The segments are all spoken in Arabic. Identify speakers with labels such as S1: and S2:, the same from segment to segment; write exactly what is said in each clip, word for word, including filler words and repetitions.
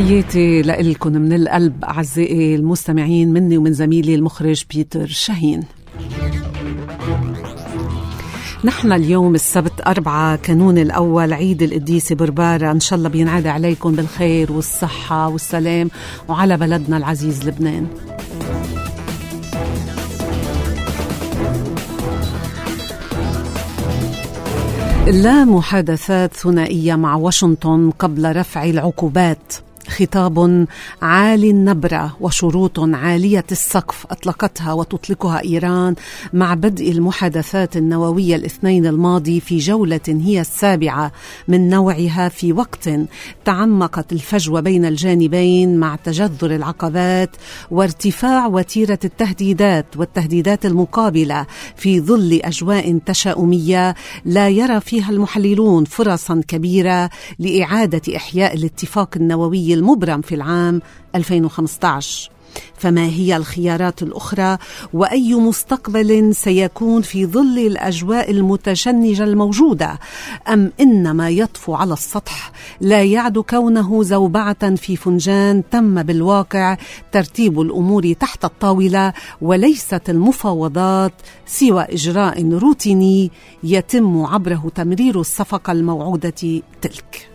S1: تحياتي لكم من القلب أعزائي المستمعين، مني ومن زميلي المخرج بيتر شاهين. نحن اليوم السبت أربعة كانون الأول، عيد القديسة بربارة، إن شاء الله بينعاد عليكم بالخير والصحة والسلام وعلى بلدنا العزيز لبنان. لا محادثات ثنائية مع واشنطن قبل رفع العقوبات. خطاب عالي النبرة وشروط عالية السقف أطلقتها وتطلقها إيران مع بدء المحادثات النووية الاثنين الماضي في جولة هي السابعة من نوعها، في وقت تعمقت الفجوة بين الجانبين مع تجذر العقبات وارتفاع وتيرة التهديدات والتهديدات المقابلة، في ظل أجواء تشاؤمية لا يرى فيها المحللون فرصا كبيرة لإعادة إحياء الاتفاق النووي المبرم في العام ألفين وخمسة عشر. فما هي الخيارات الأخرى وأي مستقبل سيكون في ظل الأجواء المتشنجة الموجودة؟ أم إن ما يطفو على السطح لا يعد كونه زوبعة في فنجان تم بالواقع ترتيب الأمور تحت الطاولة، وليست المفاوضات سوى إجراء روتيني يتم عبره تمرير الصفقة الموعودة تلك؟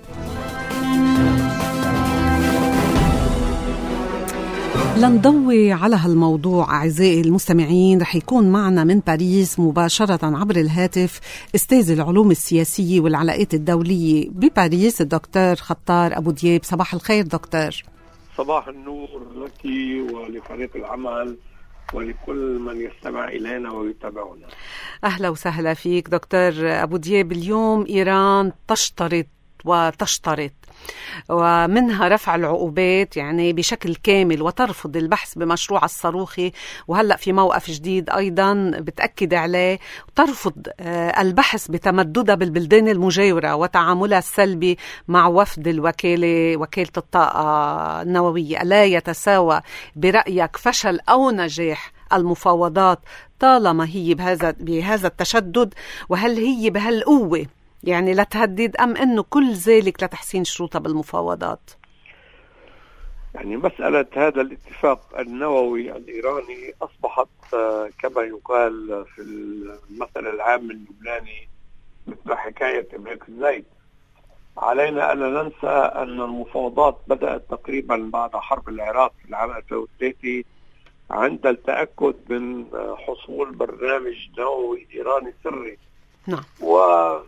S1: لنضوي على هالموضوع أعزائي المستمعين، رح يكون معنا من باريس مباشرة عبر الهاتف أستاذ العلوم السياسية والعلاقات الدولية بباريس الدكتور خطار أبو دياب. صباح الخير دكتور.
S2: صباح النور لك ولفريق العمل ولكل من يستمع إلينا ويتابعنا.
S1: أهلا وسهلا فيك دكتور أبو دياب. اليوم إيران تشترط وتشترط ومنها رفع العقوبات يعني بشكل كامل، وترفض البحث بمشروع الصاروخي، وهلأ في موقف جديد أيضا بتأكد عليه، ترفض البحث بتمددها بالبلدان المجاورة وتعاملها السلبي مع وفد الوكالة وكالة الطاقة النووية. لا يتساوى برأيك فشل أو نجاح المفاوضات طالما هي بهذا بهذا التشدد، وهل هي بهالقوة يعني لا تهدد، أم أنه كل ذلك لتحسين شروطها بالمفاوضات؟
S2: يعني مسألة هذا الاتفاق النووي الإيراني أصبحت كما يقال في المثل العام اللبناني مثل حكاية إبريق الزيت. علينا أن لا ننسى أن المفاوضات بدأت تقريبا بعد حرب العراق في العام ألفين وثلاثة عند التأكد من حصول برنامج نووي إيراني سري.
S1: نعم.
S2: و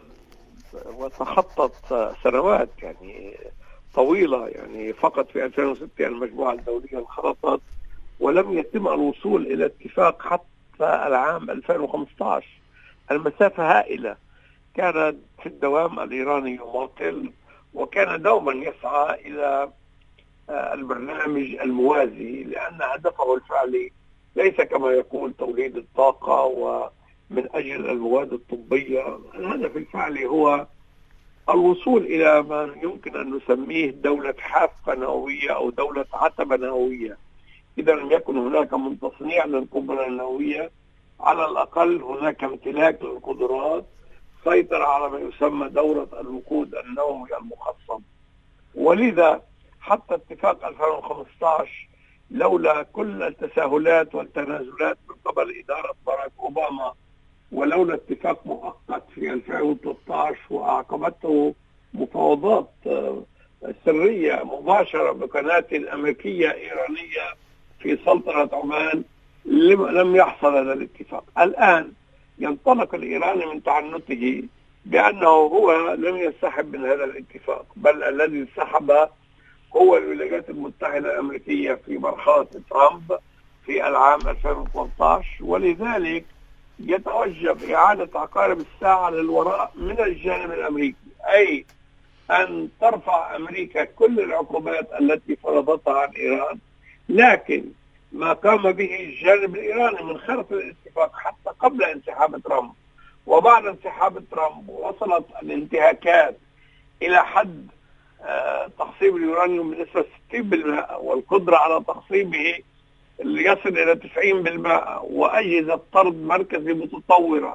S2: وتخطت سنوات يعني طويلة، يعني فقط في ألفين وستة المجموعة الدولية انخرطت ولم يتم الوصول إلى اتفاق حتى العام ألفين وخمسة عشر. المسافة هائلة. كان في الدوام الإيراني يماطل وكان دوما يسعى إلى البرنامج الموازي، لأن هدفه الفعلي ليس كما يقول توليد الطاقة و من أجل المواد الطبية. الهدف الفعلي هو الوصول إلى ما يمكن أن نسميه دولة حافة نووية أو دولة عتبة نووية. إذا لم يكن هناك من تصنيع للقنبلة النووية، على الأقل هناك امتلاك للقدرات، سيطر على ما يسمى دورة الوقود النووي المخصب. ولذا حتى اتفاق ألفين وخمسة عشر لولا كل التساهلات والتنازلات من قبل إدارة باراك أوباما، ولولا اتفاق مؤقت في ألفين وثلاثة عشر وأعقبته مفاوضات سرية مباشرة بقناة أمريكية إيرانية في سلطنة عمان، لم يحصل هذا الاتفاق. الآن ينطلق الإيراني من تعنته بأنه هو لم ينسحب من هذا الاتفاق، بل الذي انسحب هو الولايات المتحدة الأمريكية في مرحلة ترامب في العام ألفين وثلاثة عشر. ولذلك يتوجب إعادة عقارب الساعة للوراء من الجانب الأمريكي، أي أن ترفع أمريكا كل العقوبات التي فرضتها عن إيران. لكن ما قام به الجانب الإيراني من خرق الاتفاق حتى قبل انسحاب ترامب وبعد انسحاب ترامب، وصلت الانتهاكات إلى حد تخصيب اليورانيوم بنسبة ستين بالمئة والقدرة على تخصيبه يصل إلى تسعين بالمئة، وأجهزة طرد مركزي متطورة،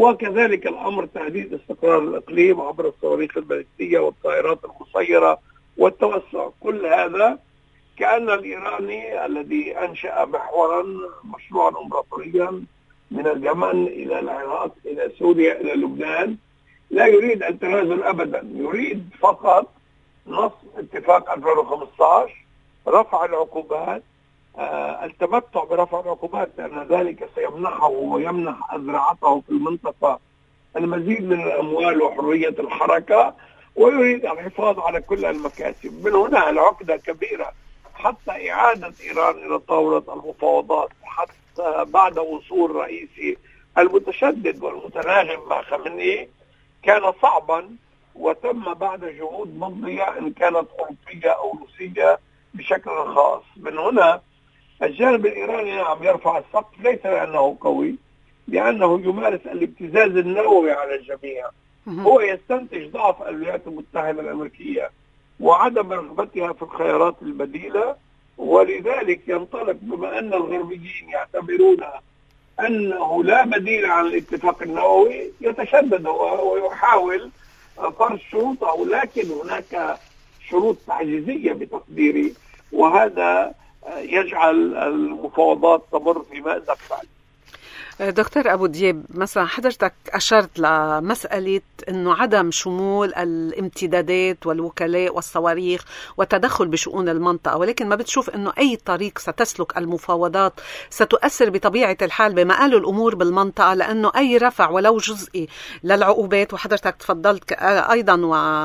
S2: وكذلك الأمر تهديد استقرار الإقليم عبر الصواريخ البالستية والطائرات المسيرة والتوسع. كل هذا كأن الإيراني الذي أنشأ محورا مشروعا إمبراطوريا من اليمن إلى العراق إلى سوريا إلى لبنان لا يريد التنازل أبدا، يريد فقط نص اتفاق ألفين وخمسة عشر، رفع العقوبات، آه التمتع برفع العقوبات، لأن ذلك سيمنحه ويمنح أذرعته في المنطقة المزيد من الأموال وحرية الحركة، ويريد الحفاظ على كل المكاسب. من هنا العقدة كبيرة حتى إعادة إيران إلى طاولة المفاوضات، حتى بعد وصول رئيسي المتشدد والمتناغم مع خامنئي كان صعبا، وتم بعد جهود مضنية إن كانت أوروبية أو روسية بشكل خاص. من هنا الجانب الإيراني عم يرفع السقف، ليس لأنه قوي، لأنه يمارس الابتزاز النووي على الجميع. هو يستنتج ضعف الولايات المتحدة الأمريكية وعدم رغبتها في الخيارات البديلة، ولذلك ينطلق بما أن الغربيين يعتبرون أنه لا بديل عن الاتفاق النووي، يتشدد ويحاول فرض شروطه، لكن هناك شروط تعجيزية بتقديري، وهذا يجعل المفاوضات تمر في مأزق بعد.
S1: دكتور أبو دياب، مثلا حضرتك أشرت لمسألة أنه عدم شمول الامتدادات والوكلاء والصواريخ والتدخل بشؤون المنطقة، ولكن ما بتشوف أنه أي طريق ستسلك المفاوضات ستؤثر بطبيعة الحال بمآل الأمور بالمنطقة، لأنه أي رفع ولو جزئي للعقوبات، وحضرتك تفضلت أيضا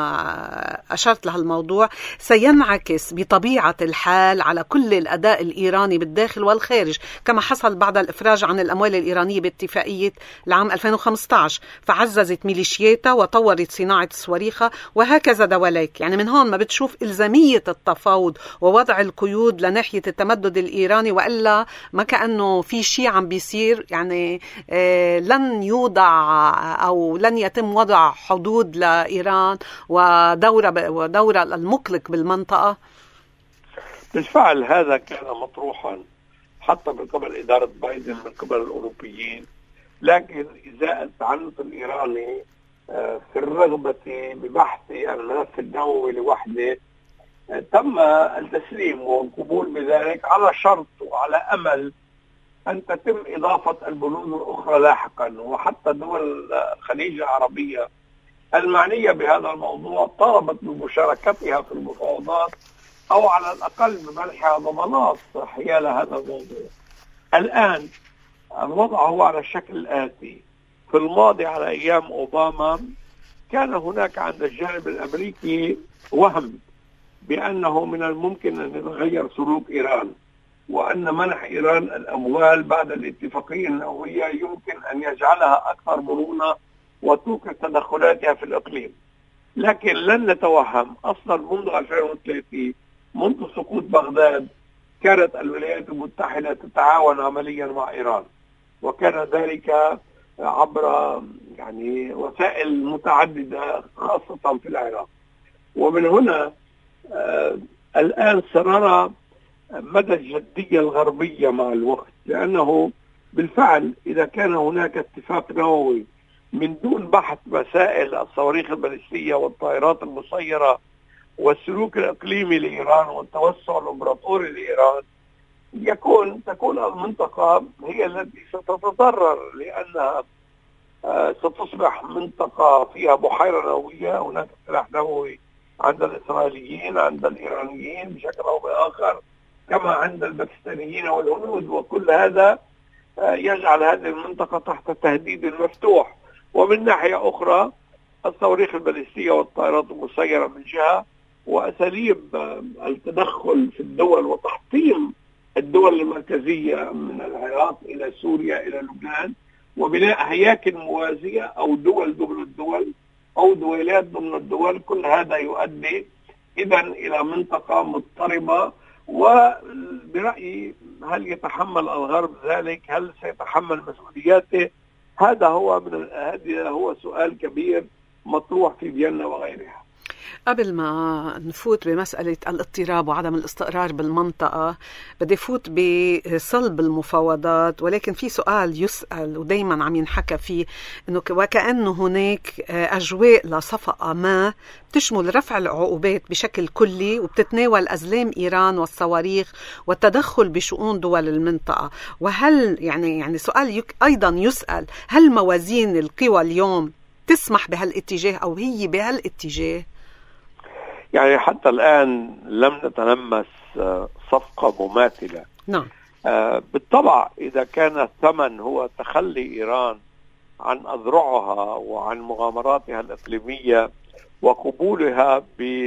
S1: وأشرت لهالموضوع، سينعكس بطبيعة الحال على كل الأداء الإيراني بالداخل والخارج، كما حصل بعد الإفراج عن الأموال الإيرانية باتفاقية العام ألفين وخمسة عشر، فعززت ميليشياتها وطورت صناعة الصواريخ وهكذا دواليك. يعني من هون ما بتشوف إلزامية التفاوض ووضع القيود لناحية التمدد الإيراني، وإلا ما كأنه في شيء عم بيصير، يعني آه لن يوضع أو لن يتم وضع حدود لإيران ودورة ودورة المقلق بالمنطقة.
S2: بالفعل هذا كان مطروحا حتى من قبل إدارة بايدن من قبل الأوروبيين، لكن إزاء التعنت الإيراني في الرغبة ببحث الملف النووي لوحده تم التسليم والقبول بذلك على شرط وعلى أمل أن تتم إضافة البنود الأخرى لاحقا. وحتى دول الخليج العربية المعنية بهذا الموضوع طلبت بمشاركتها في المفاوضات أو على الأقل بمنحها ضمانات حيال هذا الموضوع. الآن الوضع هو على الشكل الآتي: في الماضي على أيام أوباما كان هناك عند الجانب الأمريكي وهم بأنه من الممكن أن يتغير سلوك إيران، وأن منح إيران الأموال بعد الاتفاقية النووية يمكن أن يجعلها أكثر مرونة وتوقف تدخلاتها في الإقليم. لكن لن نتوهم أصلا منذ ألفين وثلاثة منذ سقوط بغداد كانت الولايات المتحدة تتعاون عمليا مع إيران، وكان ذلك عبر يعني وسائل متعددة خاصة في العراق. ومن هنا آه الآن سنرى مدى الجدية الغربية مع الوقت، لأنه بالفعل إذا كان هناك اتفاق نووي من دون بحث مسائل الصواريخ البالستية والطائرات المسيرة والسلوك الإقليمي لإيران والتوسع الإمبراطوري لإيران، يكون تكون المنطقة هي التي ستتضرر، لأنها ستصبح منطقة فيها بحيرة نووية، هناك سلاح نووي عند الإسرائيليين عند الإيرانيين بشكل أو بآخر، كما عند الباكستانيين والهنود، وكل هذا يجعل هذه المنطقة تحت تهديد مفتوح. ومن ناحية أخرى الصواريخ البالستية والطائرات المسيرة من جهة، وأساليب التدخل في الدول وتحطيم الدول المركزية من العراق إلى سوريا إلى لبنان، وبناء هياكل موازية أو دول ضمن الدول أو دويلات ضمن الدول، كل هذا يؤدي إذن إلى منطقة مضطربة. وبرأيي هل يتحمل الغرب ذلك؟ هل سيتحمل مسؤولياته؟ هذا هو من هذا هو سؤال كبير مطروح في فيينا وغيرها.
S1: قبل ما نفوت بمسألة الاضطراب وعدم الاستقرار بالمنطقة، بدي فوت بصلب المفاوضات، ولكن في سؤال يسأل ودايما عم ينحكى فيه، إنه وكأنه هناك أجواء لصفقة ما تشمل رفع العقوبات بشكل كلي وبتتناول أزلام إيران والصواريخ والتدخل بشؤون دول المنطقة. وهل يعني يعني سؤال أيضا يسأل، هل موازين القوى اليوم تسمح بهالاتجاه أو هي بهالاتجاه؟
S2: يعني حتى الآن لم نتلمس صفقة مماثلة.
S1: نعم.
S2: بالطبع إذا كان الثمن هو تخلي إيران عن أذرعها وعن مغامراتها الإقليمية وقبولها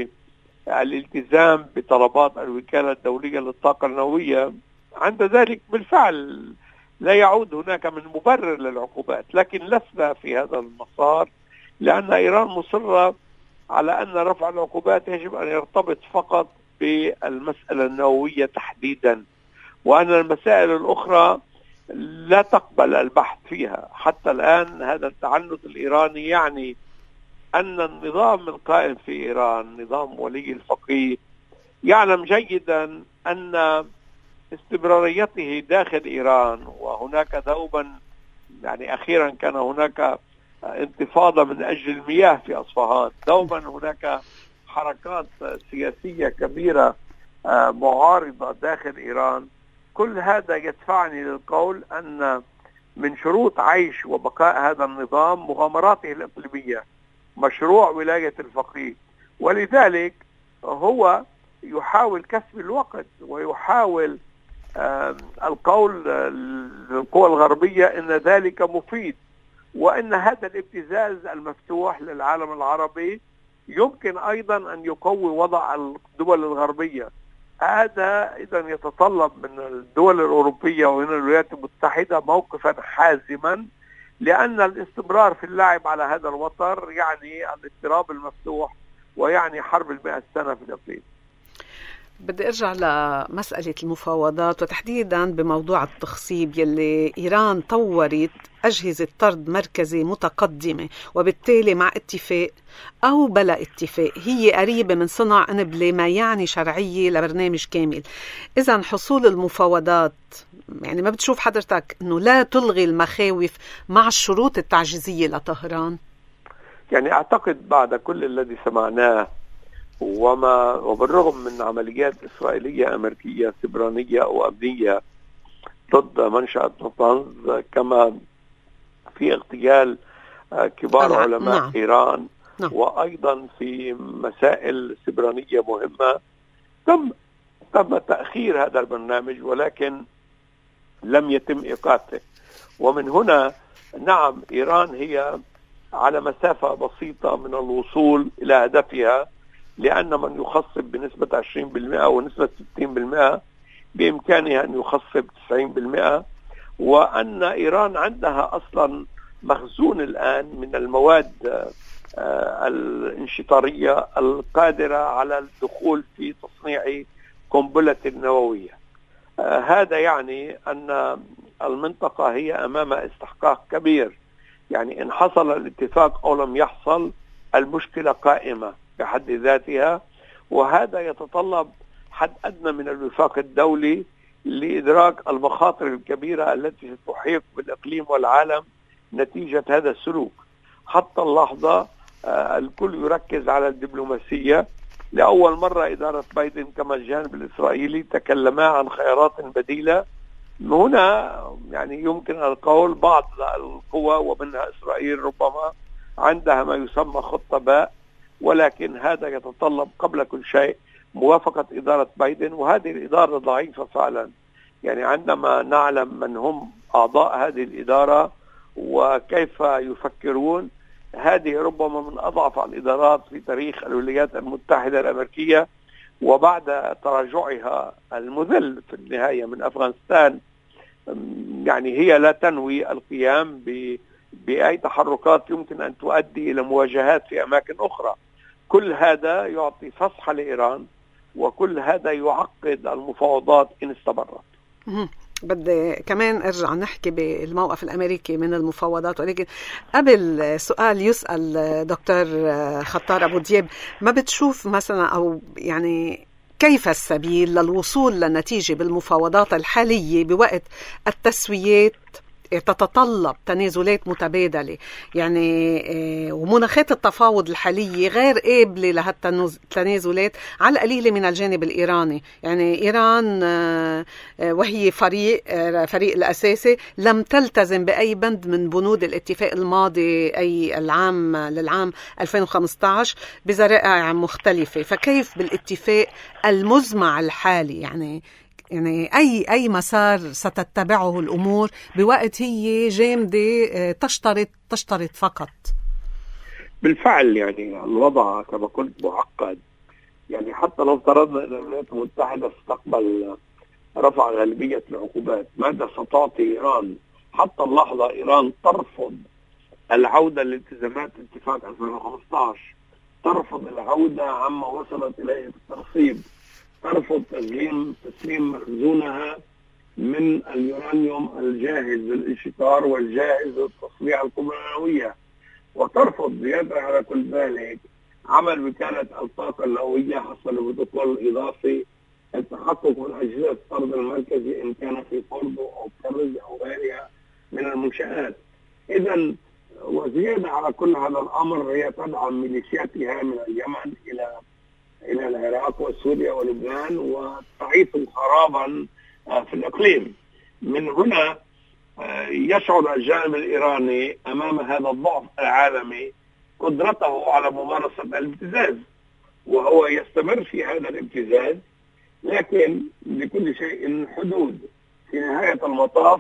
S2: بالالتزام بطلبات الوكالة الدولية للطاقة النووية، عند ذلك بالفعل لا يعود هناك من مبرر للعقوبات. لكن لسنا في هذا المسار، لأن إيران مصرة على أن رفع العقوبات يجب أن يرتبط فقط بالمسألة النووية تحديدا، وأن المسائل الأخرى لا تقبل البحث فيها. حتى الآن هذا التعنت الإيراني يعني أن النظام القائم في إيران، نظام ولي الفقيه، يعلم جيدا أن استمراريته داخل إيران، وهناك دوبا يعني أخيرا كان هناك انتفاضة من أجل المياه في أصفهان، دوما هناك حركات سياسية كبيرة معارضة داخل إيران. كل هذا يدفعني للقول أن من شروط عيش وبقاء هذا النظام مغامراته الإقليمية، مشروع ولاية الفقيه، ولذلك هو يحاول كسب الوقت ويحاول القول للقوى الغربية إن ذلك مفيد، وأن هذا الابتزاز المفتوح للعالم العربي يمكن أيضا أن يقوي وضع الدول الغربية. هذا إذن يتطلب من الدول الأوروبية ومن الولايات المتحدة موقفا حازما، لأن الاستمرار في اللعب على هذا الوتر يعني الاضطراب المفتوح ويعني حرب المئة سنة في الإقليم.
S1: بدي أرجع لمسألة المفاوضات وتحديدا بموضوع التخصيب، يلي إيران طورت أجهزة طرد مركزي متقدمة، وبالتالي مع اتفاق أو بلا اتفاق هي قريبة من صنع أنبلة، ما يعني شرعية لبرنامج كامل. إذا حصول المفاوضات يعني ما بتشوف حضرتك أنه لا تلغي المخاوف مع الشروط التعجيزية لطهران؟
S2: يعني أعتقد بعد كل الذي سمعناه وما وبالرغم من عمليات إسرائيلية أمريكية سبرانية أو أمنية ضد منشأة نطنز، كما في اغتيال كبار أنا. علماء نعم. إيران نعم. وأيضا في مسائل سبرانية مهمة، تم تم تأخير هذا البرنامج ولكن لم يتم إيقافه. ومن هنا نعم إيران هي على مسافة بسيطة من الوصول إلى هدفها، لأن من يخصب بنسبة عشرين بالمئة ونسبة ستين بالمئة بإمكانها أن يخصب تسعين بالمئة، وأن إيران عندها أصلا مخزون الآن من المواد الانشطارية القادرة على الدخول في تصنيع قنبلة نووية. هذا يعني أن المنطقة هي أمام استحقاق كبير. يعني إن حصل الاتفاق أو لم يحصل، المشكلة قائمة بحد ذاتها، وهذا يتطلب حد أدنى من الوفاق الدولي لإدراك المخاطر الكبيرة التي ستحيق بالإقليم والعالم نتيجة هذا السلوك. حتى اللحظة الكل يركز على الدبلوماسية. لأول مرة إدارة بايدن كما الجانب الإسرائيلي تكلما عن خيارات بديلة. هنا يعني يمكن القول بعض القوى ومنها إسرائيل ربما عندها ما يسمى خطة باء، ولكن هذا يتطلب قبل كل شيء موافقة إدارة بايدن، وهذه الإدارة ضعيفة فعلا. يعني عندما نعلم من هم أعضاء هذه الإدارة وكيف يفكرون، هذه ربما من أضعف الإدارات في تاريخ الولايات المتحدة الأمريكية، وبعد تراجعها المذل في النهاية من أفغانستان يعني هي لا تنوي القيام ب بأي تحركات يمكن أن تؤدي إلى مواجهات في أماكن أخرى. كل هذا يعطي فسحة لإيران، وكل هذا يعقد المفاوضات إن استمرت.
S1: بدي كمان أرجع نحكي بالموقف الأمريكي من المفاوضات، ولكن قبل سؤال يسأل دكتور خطار أبو دياب، ما بتشوف مثلا أو يعني كيف السبيل للوصول لنتيجة بالمفاوضات الحالية بوقت التسويات تتطلب تنازلات متبادلة، يعني ومناخات التفاوض الحالية غير قابلة لهالتنازلات على القليلة من الجانب الإيراني؟ يعني إيران وهي فريق فريق الأساسي لم تلتزم بأي بند من بنود الاتفاق الماضي أي العام للعام ألفين وخمسة عشر بذرائع مختلفة، فكيف بالاتفاق المزمع الحالي؟ يعني يعني أي أي مسار ستتبعه الأمور بوقت هي جامدة تشترط تشترط فقط؟
S2: بالفعل يعني الوضع كما قلت معقد. يعني حتى لو افترضنا أن الولايات المتحدة تستقبل رفع غالبية العقوبات، ماذا ستعطي إيران؟ حتى اللحظة إيران ترفض العودة لالتزامات اتفاق ألفين وخمسة عشر، ترفض العودة عما وصلت إليه الترصيد، ترفض تسليم تسليم مخزونها من اليورانيوم الجاهز للانشطار والجاهز للتصنيع القنبلة النووية، وترفض زيادة على كل ذلك عمل وكالة الطاقة النووية حسب البروتوكول الإضافي التحقق من أجهزة الطرد المركزي إن كان في فوردو أو كرز أو غيرها من المنشآت. إذا وزيادة على كل هذا الأمر هي تدعم ميليشياتها من اليمن إلى إلى العراق وسوريا ولبنان وتعيث خرابا في الإقليم. من هنا يشعر الجانب الإيراني أمام هذا الضعف العالمي قدرته على ممارسة الابتزاز، وهو يستمر في هذا الابتزاز، لكن لكل شيء حدود. في نهاية المطاف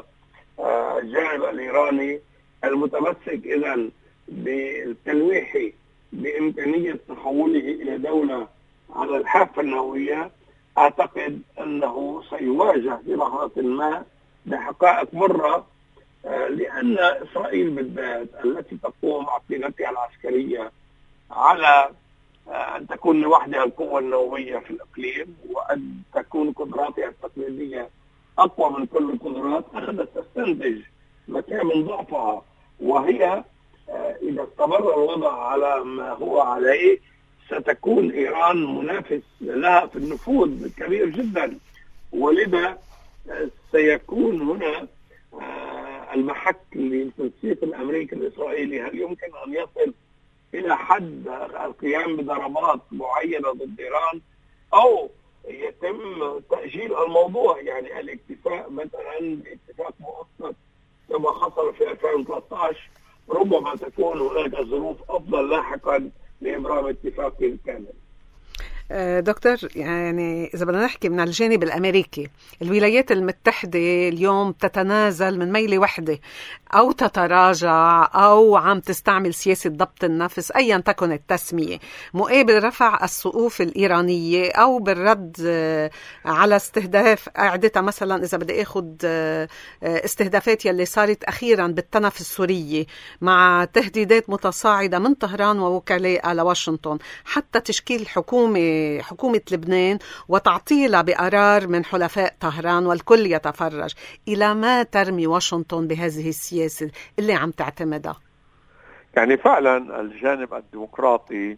S2: الجانب الإيراني المتمسك إذن بالتلويح بإمكانية تحوله إلى دولة على الحافة النووية، أعتقد أنه سيواجه في لحظة ما بحقائق مرة، لأن إسرائيل بالذات التي تقوم عقيدتها العسكرية على أن تكون لوحدها القوة النووية في الإقليم وأن تكون قدراتها التقليدية أقوى من كل القدرات، أخذت تستنتج مكان من ضعفها، وهي إذا استمر الوضع على ما هو عليه ستكون إيران منافس لها في النفوذ كبير جدا، ولذا سيكون هنا المحك للتنسيق الأمريكي الإسرائيلي. هل يمكن أن يصل إلى حد القيام بضربات معينة ضد إيران أو يتم تأجيل الموضوع؟ يعني الاكتفاء مثلا باتفاق مؤقت كما حصل في ألفين وثلاثة عشر، ربما تكون هناك ظروف أفضل لاحقا لإبرام اتفاق كامل.
S1: دكتور، يعني إذا بدنا نحكي من الجانب الأمريكي، الولايات المتحدة اليوم تتنازل من ميلة وحدة أو تتراجع أو عم تستعمل سياسة ضبط النفس أيا تكن التسمية مقابل رفع السقوف الإيرانية أو بالرد على استهداف أعدتها. مثلا إذا بدي أخذ استهدافات يلي صارت أخيرا بالتنف السورية مع تهديدات متصاعدة من طهران ووكلاء لواشنطن حتى تشكيل حكومة حكومة لبنان وتعطيلها بقرار من حلفاء طهران، والكل يتفرج. إلى ما ترمي واشنطن بهذه السياسة اللي عم تعتمدها؟
S2: يعني فعلا الجانب الديمقراطي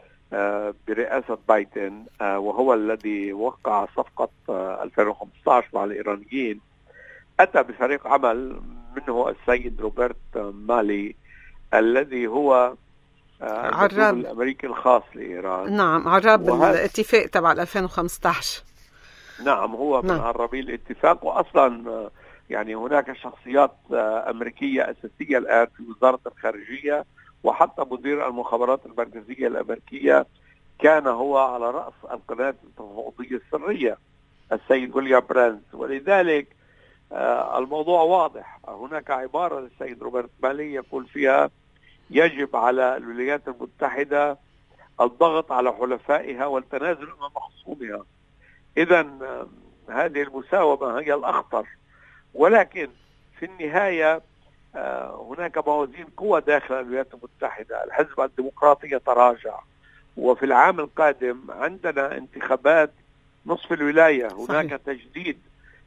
S2: برئاسة بايدن وهو الذي وقع صفقة ألفين وخمسة عشر مع الإيرانيين أتى بفريق عمل منه السيد روبرت مالي الذي هو
S1: عراب
S2: الأمريكي الخاص لإيران.
S1: نعم، عراب الاتفاق تبع ألفين وخمسة عشر.
S2: نعم، هو من نعم. عرابي الاتفاق. وأصلا يعني هناك شخصيات أمريكية أساسية الآن في وزارة الخارجية، وحتى مدير المخابرات المركزية الأمريكية كان هو على رأس القناة التفاوضية السرية السيد ويليام برانز. ولذلك الموضوع واضح. هناك عبارة للسيد روبرت مالي يقول فيها يجب على الولايات المتحدة الضغط على حلفائها والتنازل أمام خصومها. إذن هذه المساومة هي الأخطر. ولكن في النهاية هناك موازين قوة داخل الولايات المتحدة. الحزب الديمقراطي يتراجع، وفي العام القادم عندنا انتخابات نصف الولاية. هناك صحيح. تجديد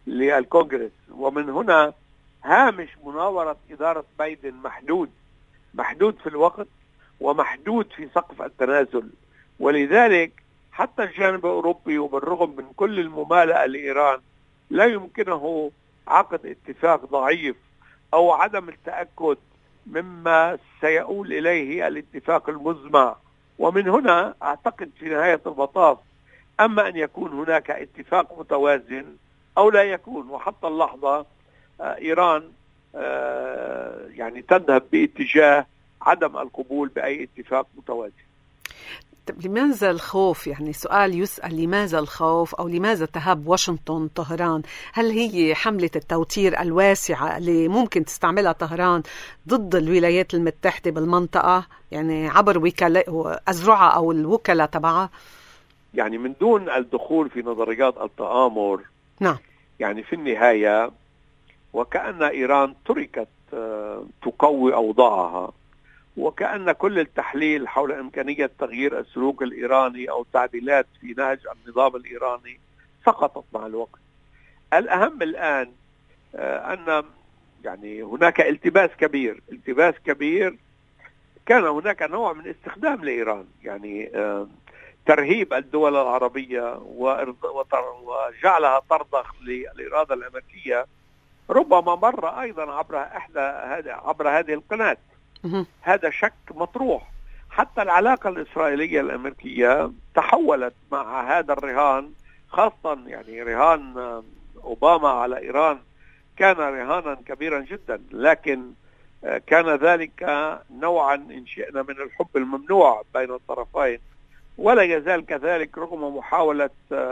S2: للكونغرس. ومن هنا هامش مناورة إدارة بايدن محدود محدود في الوقت ومحدود في سقف التنازل. ولذلك حتى الجانب الأوروبي وبالرغم من كل الممالئة لإيران لا يمكنه عقد اتفاق ضعيف أو عدم التأكد مما سيؤول إليه الاتفاق المزمع. ومن هنا أعتقد في نهاية المطاف أما أن يكون هناك اتفاق متوازن أو لا يكون، وحتى اللحظة إيران يعني تذهب باتجاه عدم القبول بأي اتفاق متوازن.
S1: لماذا الخوف؟ يعني سؤال يسأل لماذا الخوف أو لماذا تهاب واشنطن طهران؟ هل هي حملة التوتير الواسعة اللي ممكن تستعملها طهران ضد الولايات المتحدة بالمنطقة، يعني عبر وكلاء أزرعها أو الوكلاء تبعها؟
S2: يعني من دون الدخول في نظريات التآمر،
S1: نعم،
S2: يعني في النهاية وكأن إيران تركت تقوي أوضاعها، وكأن كل التحليل حول إمكانية تغيير السلوك الإيراني أو تعديلات في نهج النظام الإيراني سقطت مع الوقت. الأهم الآن أن يعني هناك التباس كبير التباس كبير كان هناك نوع من استخدام لإيران، يعني ترهيب الدول العربية وجعلها ترضخ للإرادة الأمريكية، ربما مر أيضا عبر إحدى عبر هذه القناة. هذا شك مطروح. حتى العلاقة الإسرائيلية الأمريكية تحولت مع هذا الرهان، خاصة يعني رهان أوباما على إيران كان رهانا كبيرا جدا، لكن كان ذلك نوعا إن شئنا من الحب الممنوع بين الطرفين، ولا يزال كذلك رغم محاولة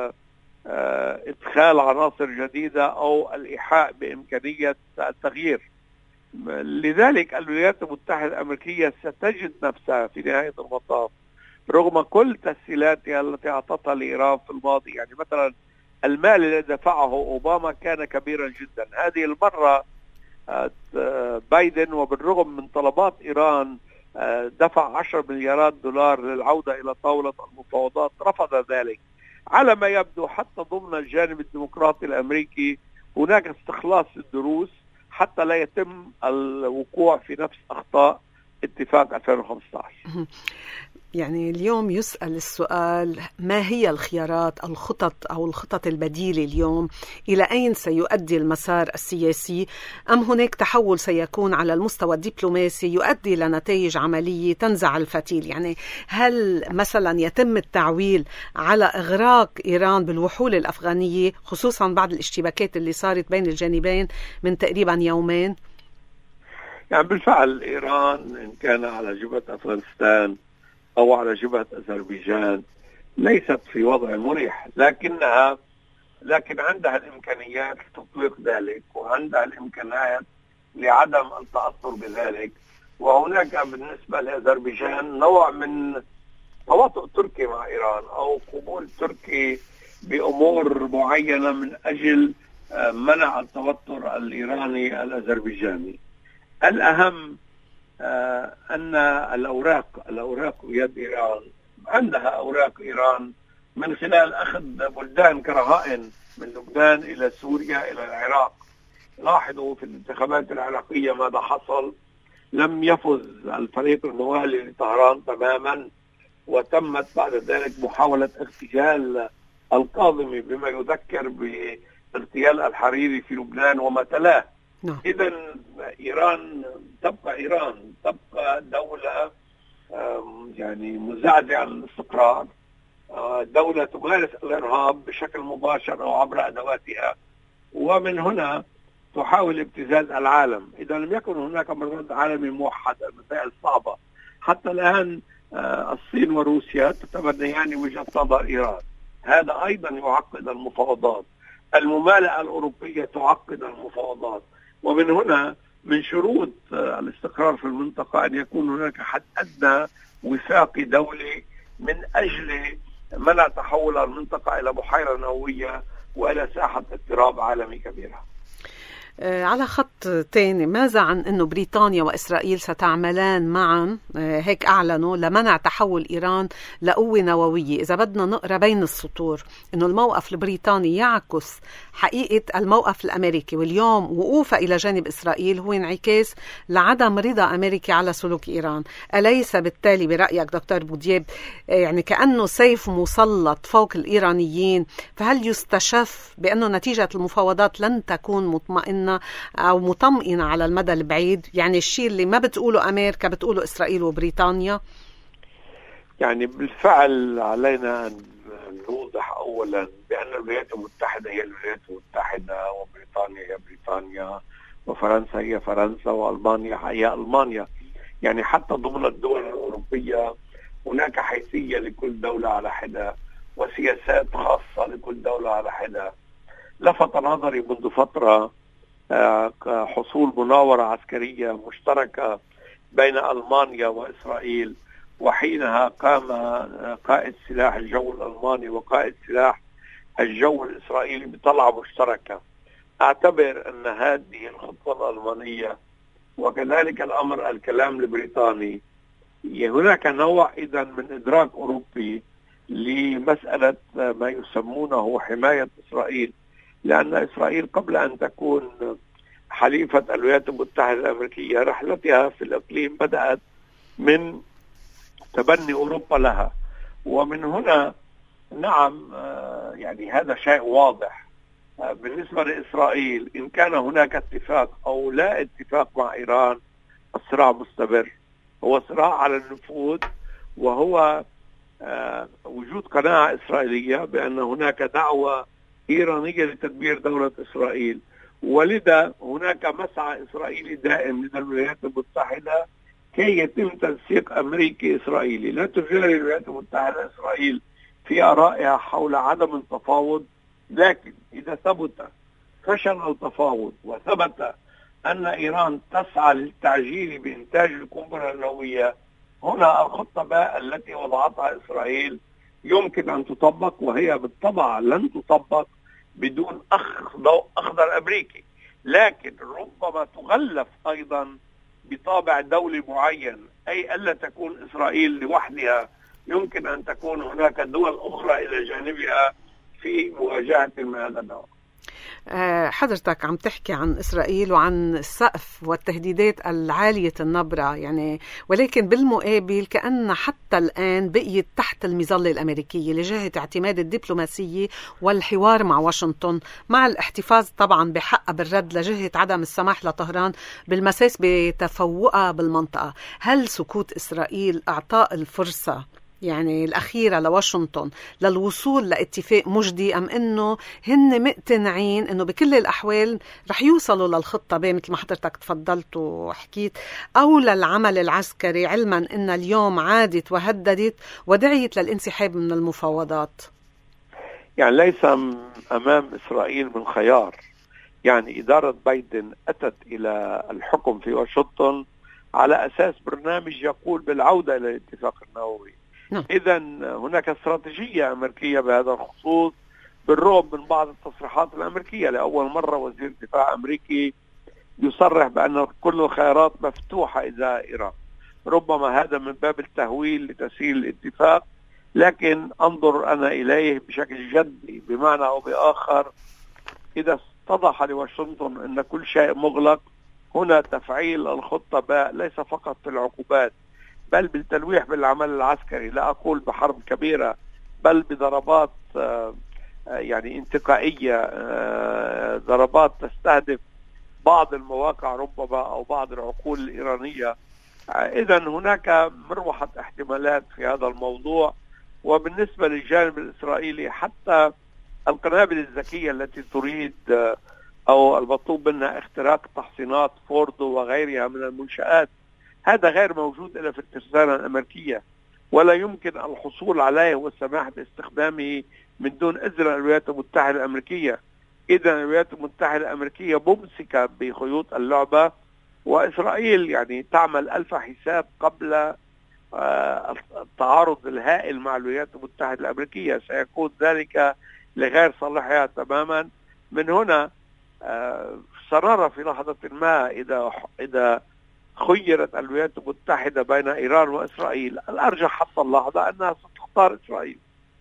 S2: إدخال عناصر جديدة أو الإيحاء بإمكانية التغيير. لذلك الولايات المتحدة الأمريكية ستجد نفسها في نهاية المطاف رغم كل تسهيلاتها التي أعطتها لإيران في الماضي. يعني مثلا المال الذي دفعه أوباما كان كبيرا جدا. هذه المرة بايدن وبالرغم من طلبات إيران دفع عشرة مليارات دولار للعودة إلى طاولة المفاوضات، رفض ذلك. على ما يبدو حتى ضمن الجانب الديمقراطي الأمريكي هناك استخلاص الدروس حتى لا يتم الوقوع في نفس أخطاء اتفاق ألفين وخمسة عشر.
S1: يعني اليوم يسأل السؤال: ما هي الخيارات، الخطط أو الخطط البديلة اليوم؟ إلى أين سيؤدي المسار السياسي؟ أم هناك تحول سيكون على المستوى الدبلوماسي يؤدي لنتائج عملية تنزع الفتيل؟ يعني هل مثلا يتم التعويل على إغراق إيران بالوحول الأفغانية، خصوصا بعد الاشتباكات اللي صارت بين الجانبين من تقريبا يومين؟
S2: يعني بالفعل إيران إن كان على جبهة أفغانستان أو على جبهة أذربيجان ليست في وضع مريح، لكنها لكن عندها الإمكانيات لتطبيق ذلك وعندها الإمكانيات لعدم التأثر بذلك. وهناك بالنسبة لأذربيجان نوع من تواطؤ تركي مع إيران أو قبول تركي بأمور معينة من أجل منع التوتر الإيراني الأذربيجاني. الأهم آه أن الأوراق الأوراق بيد إيران، عندها أوراق إيران من خلال أخذ بلدان كرهائن من لبنان إلى سوريا إلى العراق. لاحظوا في الانتخابات العراقية ماذا حصل، لم يفز الفريق الموالي لطهران تماما، وتمت بعد ذلك محاولة اغتيال الكاظمي بما يذكر باغتيال الحريري في لبنان وما تلاه.
S1: نعم.
S2: إذن إيران تبقى إيران تبقى دولة يعني مزعزعة للاستقرار، دولة تمارس الإرهاب بشكل مباشر أو عبر أدواتها، ومن هنا تحاول ابتزاز العالم. إذا لم يكن هناك مرصد عالمي موحد المسائل صعبة. حتى الآن الصين وروسيا تتبنيان وجهة نظر إيران، هذا أيضا يعقد المفاوضات. الممالئة الأوروبية تعقد المفاوضات، ومن هنا من شروط الاستقرار في المنطقة أن يكون هناك حد أدنى وثاقي دولي من أجل منع تحول المنطقة إلى بحيرة نووية وإلى ساحة اضطراب عالمي كبيرة.
S1: على خط تاني، ماذا عن أنه بريطانيا وإسرائيل ستعملان معا، هيك أعلنوا، لمنع تحول إيران لقوة نووية؟ إذا بدنا نقرأ بين السطور أنه الموقف البريطاني يعكس حقيقة الموقف الأمريكي، واليوم وقوفه إلى جانب إسرائيل هو انعكاس لعدم رضا أمريكي على سلوك إيران. أليس بالتالي برأيك دكتور بودياب يعني كأنه سيف مسلط فوق الإيرانيين؟ فهل يستشف بأنه نتيجة المفاوضات لن تكون مطمئنة أو مطمئنة على المدى البعيد؟ يعني الشيء اللي ما بتقوله أمريكا بتقوله إسرائيل وبريطانيا.
S2: يعني بالفعل علينا أن نوضح أولا بأن الولايات المتحدة هي الولايات المتحدة، وبريطانيا هي بريطانيا، وفرنسا هي فرنسا، وألمانيا هي ألمانيا. يعني حتى ضمن الدول الأوروبية هناك حيثية لكل دولة على حدة، وسياسات خاصة لكل دولة على حدة. لفت نظري منذ فترة حصول مناورة عسكرية مشتركة بين ألمانيا وإسرائيل، وحينها قام قائد سلاح الجو الألماني وقائد سلاح الجو الإسرائيلي بطلعة مشتركة. أعتبر أن هذه الخطوة الألمانية وكذلك الأمر الكلام البريطاني هناك نوع إذن من إدراك أوروبي لمسألة ما يسمونه حماية إسرائيل، لأن إسرائيل قبل أن تكون حليفة الولايات المتحدة الأمريكية رحلتها في الإقليم بدأت من تبني أوروبا لها، ومن هنا نعم يعني هذا شيء واضح. بالنسبة لإسرائيل إن كان هناك اتفاق أو لا اتفاق مع إيران، الصراع مستمر، هو صراع على النفوذ، وهو وجود قناعة إسرائيلية بأن هناك دعوة إيرانية لتدمير دولة إسرائيل، ولذا هناك مسعى إسرائيلي دائم لدى الولايات المتحدة كي يتم تنسيق أمريكي إسرائيلي. لا تجاري الولايات المتحدة إسرائيل في آرائها حول عدم التفاوض، لكن إذا ثبت فشل التفاوض وثبت أن إيران تسعى للتعجيل بإنتاج القنبلة النووية، هنا الخطة باء التي وضعتها إسرائيل يمكن أن تطبق، وهي بالطبع لن تطبق بدون أخ ضوء أخضر أمريكي، لكن ربما تغلف أيضا بطابع دولي معين، أي ألا تكون إسرائيل لوحدها، يمكن أن تكون هناك دول أخرى إلى جانبها في مواجهة ما هذا النوع.
S1: حضرتك عم تحكي عن إسرائيل وعن السقف والتهديدات العالية النبرة، يعني ولكن بالمقابل كأن حتى الآن بقيت تحت المظلة الأمريكية لجهة اعتماد الدبلوماسية والحوار مع واشنطن، مع الاحتفاظ طبعا بحق بالرد لجهة عدم السماح لطهران بالمساس بتفوقها بالمنطقة. هل سكوت إسرائيل أعطاء الفرصة يعني الأخيرة لواشنطن للوصول لاتفاق مجدي، أم أنه هن مقتنعين أنه بكل الأحوال رح يوصلوا للخطة ب مثل ما حضرتك تفضلت وحكيت، أو للعمل العسكري، علما أن اليوم عادت وهددت ودعيت للانسحاب من المفاوضات؟
S2: يعني ليس أمام إسرائيل من خيار. يعني إدارة بايدن أتت إلى الحكم في واشنطن على أساس برنامج يقول بالعودة إلى الاتفاق النووي. إذا هناك استراتيجية أمريكية بهذا الخصوص، بالرغم من بعض التصريحات الأمريكية. لأول مرة وزير دفاع أمريكي يصرح بأن كل الخيارات مفتوحة إذا إيران. ربما هذا من باب التهويل لتسهيل الاتفاق، لكن أنظر أنا إليه بشكل جدي، بمعنى أو بآخر إذا اتضح لواشنطن أن كل شيء مغلق، هنا تفعيل الخطة باء ليس فقط في العقوبات بل بالتلويح بالعمل العسكري. لا أقول بحرب كبيرة، بل بضربات يعني انتقائية، ضربات تستهدف بعض المواقع ربما أو بعض العقول الإيرانية. إذا هناك مروحة احتمالات في هذا الموضوع. وبالنسبة للجانب الإسرائيلي حتى القنابل الذكية التي تريد أو المطلوب منها اختراق تحصينات فوردو وغيرها من المنشآت، هذا غير موجود إلا في الترسانة الأمريكية، ولا يمكن الحصول عليه والسماح باستخدامه من دون إذن الولايات المتحدة الأمريكية. إذا الولايات المتحدة الأمريكية ممسكة بخيوط اللعبة، وإسرائيل يعني تعمل ألف حساب قبل التعارض الهائل مع الولايات المتحدة الأمريكية، سيكون ذلك لغير صالحها تماما. من هنا سنرى في لحظة ما إذا إذا خيرت الولايات المتحدة بين إيران وإسرائيل، الأرجح حتى اللحظة أنها ستختار إسرائيل.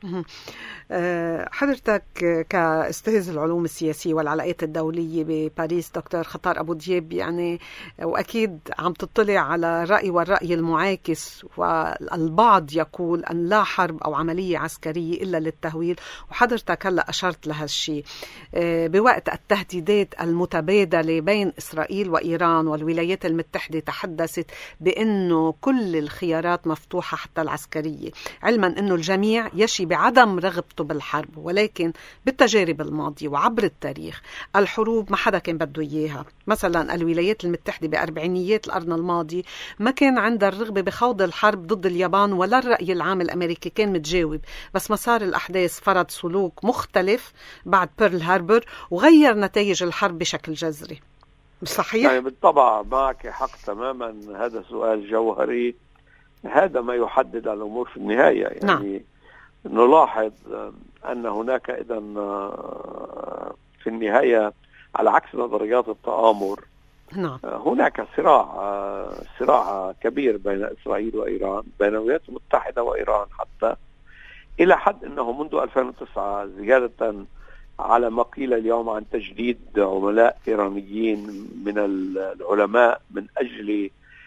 S1: حضرتك كأستاذ العلوم السياسية والعلاقات الدولية بباريس دكتور خطار أبو دياب، يعني وأكيد عم تطلع على الرأي والرأي المعاكس، والبعض يقول أن لا حرب أو عملية عسكرية إلا للتهويل، وحضرتك هلأ أشرت لهالشيء بوقت التهديدات المتبادلة بين إسرائيل وإيران، والولايات المتحدة تحدثت بأنه كل الخيارات مفتوحة حتى العسكرية، علما أنه الجميع يشي بعدم رغبته بالحرب، ولكن بالتجارب الماضية وعبر التاريخ الحروب ما حدا كان بده إياها. مثلا الولايات المتحدة بأربعينيات القرن الماضي ما كان عندها الرغبة بخوض الحرب ضد اليابان، ولا الرأي العام الأمريكي كان متجاوب، بس مسار الأحداث فرض سلوك مختلف بعد بيرل هاربر وغير نتائج الحرب بشكل جذري. صحيح؟
S2: يعني بالطبع معك حق تماما، هذا سؤال جوهري، هذا ما يحدد الأمور في النهاية. يعني نعم. نلاحظ أن هناك إذا في النهاية على عكس نظريات التآمر نعم. هناك صراع صراع كبير بين إسرائيل وإيران، بين الولايات المتحدة وإيران، حتى إلى حد أنه منذ ألفين وتسعة زيادة على ما قيل اليوم عن تجديد عملاء إيرانيين من العلماء من أجل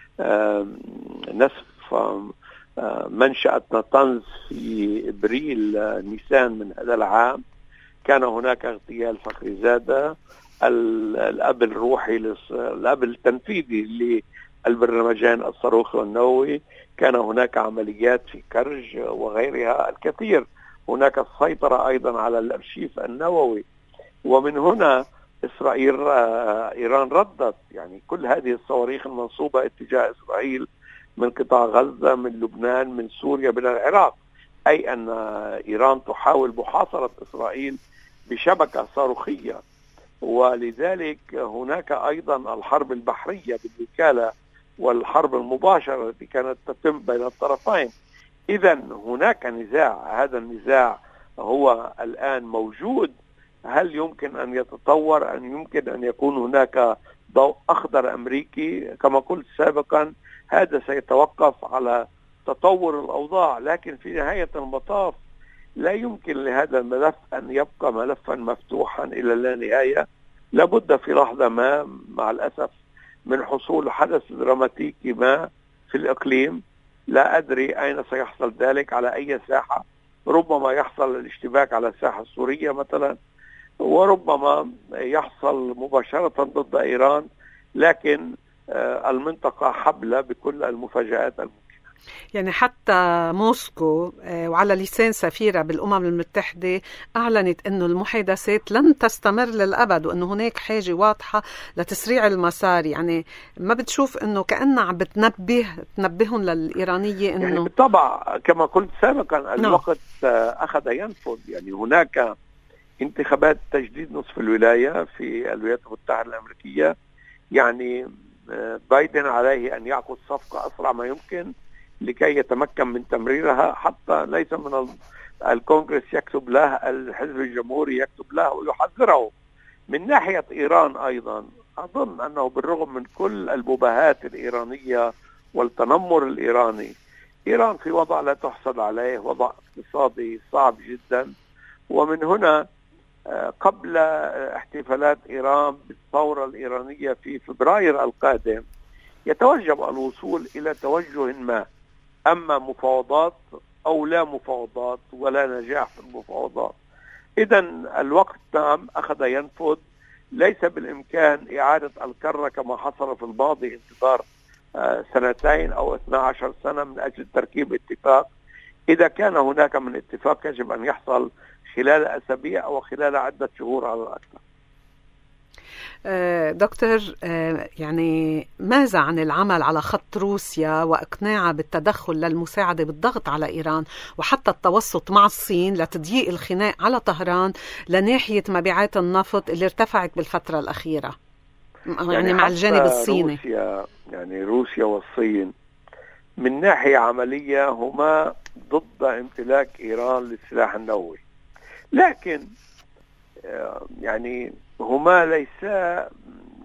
S2: نسف منشأة ناتنز في إبريل نيسان من هذا العام، كان هناك اغتيال فخري زادة الأب الروحي الأب التنفيذي للبرنامجين الصاروخي والنووي، كان هناك عمليات في كرج وغيرها الكثير، هناك السيطرة أيضا على الأرشيف النووي، ومن هنا إسرائيل إيران ردت يعني كل هذه الصواريخ المنصوبة اتجاه إسرائيل من قطاع غزة، من لبنان، من سوريا، من العراق، أي أن إيران تحاول محاصرة إسرائيل بشبكة صاروخية. ولذلك هناك أيضا الحرب البحرية بالوكالة والحرب المباشرة التي كانت تتم بين الطرفين. إذا هناك نزاع، هذا النزاع هو الآن موجود. هل يمكن أن يتطور، أن يمكن أن يكون هناك ضوء أخضر أمريكي؟ كما قلت سابقا هذا سيتوقف على تطور الأوضاع، لكن في نهاية المطاف لا يمكن لهذا الملف أن يبقى ملفا مفتوحا إلى لا نهاية. لابد في لحظة ما مع الأسف من حصول حدث دراماتيكي ما في الإقليم، لا أدري أين سيحصل ذلك، على أي ساحة. ربما يحصل الاشتباك على الساحة السورية مثلا، وربما يحصل مباشرة ضد إيران، لكن المنطقة حبلة بكل المفاجآت الممكنة.
S1: يعني حتى موسكو وعلى لسان سفيرة بالأمم المتحدة أعلنت أنه المحادثات لن تستمر للأبد، وأنه هناك حاجة واضحة لتسريع المسار. يعني ما بتشوف أنه كأنها عم بتنبه تنبههم للإيرانية أنه
S2: يعني بالطبع كما قلت سابقا الوقت أخذ ينفذ. يعني هناك انتخابات تجديد نصف الولاية في الولايات المتحدة الأمريكية، يعني بايدن عليه أن يعقد صفقة أسرع ما يمكن لكي يتمكن من تمريرها، حتى ليس من الكونغرس يكتب له، الحزب الجمهوري يكتب له ويحذره. من ناحية إيران أيضا أظن أنه بالرغم من كل المباهات الإيرانية والتنمر الإيراني، إيران في وضع لا تحسد عليه، وضع اقتصادي صعب جدا. ومن هنا قبل احتفالات إيران بالثورة الإيرانية في فبراير القادم يتوجب الوصول إلى توجه ما، أما مفاوضات أو لا مفاوضات ولا نجاح في المفاوضات. إذن الوقت نعم أخذ ينفذ، ليس بالإمكان إعادة الكرة كما حصل في الماضي، انتظار سنتين أو اثنتي عشرة سنة من أجل تركيب اتفاق. إذا كان هناك من اتفاق يجب أن يحصل خلال أسابيع أو خلال عدة شهور على الأكثر.
S1: دكتور، يعني ماذا عن العمل على خط روسيا وإقناعها بالتدخل للمساعدة بالضغط على إيران، وحتى التوسط مع الصين لتضييق الخناق على طهران لناحية مبيعات النفط اللي ارتفعت بالفترة الأخيرة، يعني, يعني مع الجانب الصيني؟
S2: روسيا يعني روسيا والصين من ناحية عملية هما ضد امتلاك إيران للسلاح النووي، لكن يعني هما ليس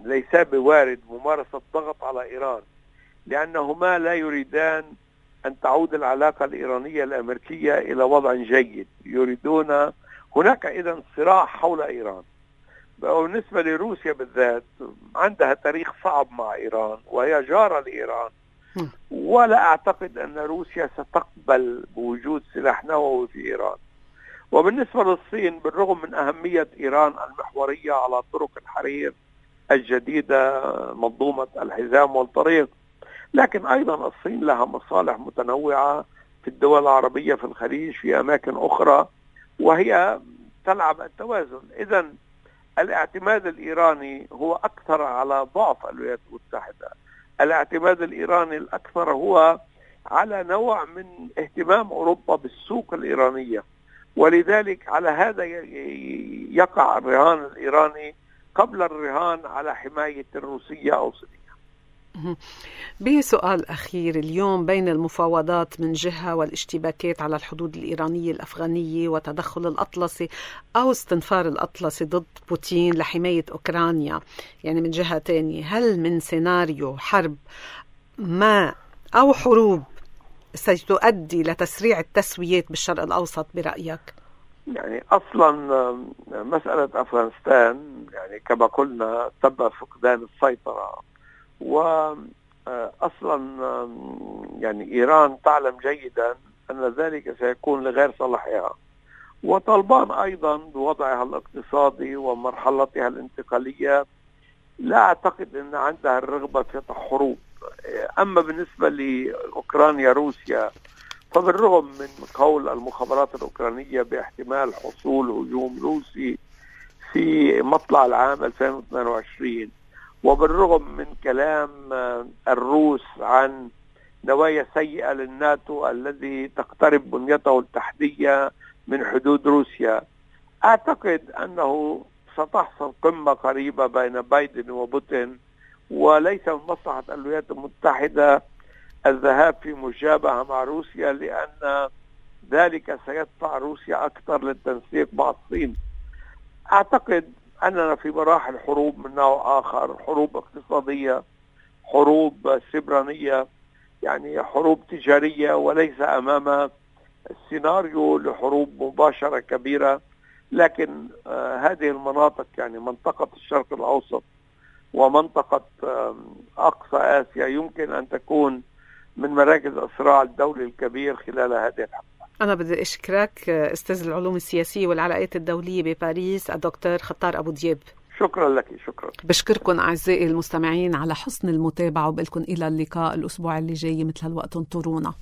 S2: ليس بوارد ممارسة ضغط على إيران، لأنهما لا يريدان أن تعود العلاقة الإيرانية الأمريكية إلى وضع جيد. يريدون هناك إذن صراع حول إيران. بالنسبة لروسيا بالذات عندها تاريخ صعب مع إيران وهي جارة لإيران، ولا أعتقد أن روسيا ستقبل بوجود سلاح نووي في إيران. وبالنسبة للصين، بالرغم من أهمية إيران المحورية على طرق الحرير الجديدة منظومة الحزام والطريق، لكن أيضا الصين لها مصالح متنوعة في الدول العربية في الخليج في أماكن أخرى، وهي تلعب التوازن. إذن الاعتماد الإيراني هو أكثر على ضعف الولايات المتحدة. الاعتماد الإيراني الأكثر هو على نوع من اهتمام أوروبا بالسوق الإيرانية، ولذلك على هذا يقع الرهان الإيراني قبل الرهان على حماية الروسية أو صينية.
S1: بسؤال أخير، اليوم بين المفاوضات من جهة والاشتباكات على الحدود الإيرانية الأفغانية وتدخل الأطلسي أو استنفار الأطلسي ضد بوتين لحماية أوكرانيا يعني من جهة تانية، هل من سيناريو حرب ما أو حروب ستؤدي لتسريع التسويات بالشرق الأوسط برأيك؟
S2: يعني أصلا مسألة أفغانستان يعني كما قلنا تم فقدان السيطرة، وأصلا يعني إيران تعلم جيدا أن ذلك سيكون لغير صالحها، وطالبان أيضا بوضعها الاقتصادي ومرحلتها الانتقالية لا أعتقد أن عندها الرغبة في حروب. أما بالنسبة لأوكرانيا روسيا، فبالرغم من قول المخابرات الأوكرانية باحتمال حصول هجوم روسي في مطلع العام ألفين واثنين وعشرين، وبالرغم من كلام الروس عن نوايا سيئة للناتو الذي تقترب بنيته التحتية من حدود روسيا، أعتقد أنه ستحصل قمة قريبة بين بايدن وبوتين، وليس من مصلحة الولايات المتحدة الذهاب في مشابهة مع روسيا، لأن ذلك سيدفع روسيا أكثر للتنسيق مع الصين. أعتقد أننا في مراحل حروب من نوع آخر، حروب اقتصادية، حروب سبرانية، يعني حروب تجارية، وليس أمام السيناريو لحروب مباشرة كبيرة. لكن آه هذه المناطق يعني منطقة الشرق الأوسط ومنطقة آه أقصى آسيا يمكن أن تكون من مراكز الصراع الدولي الكبير خلال هذه الحرب.
S1: أنا بدي أشكرك أستاذ العلوم السياسية والعلاقات الدولية بباريس الدكتور خطار أبو دياب.
S2: شكرا لك. شكرا.
S1: بشكركم أعزائي المستمعين على حسن المتابعة، وبقلكم إلى اللقاء الأسبوع اللي جاي مثل هالوقت، انطرونا.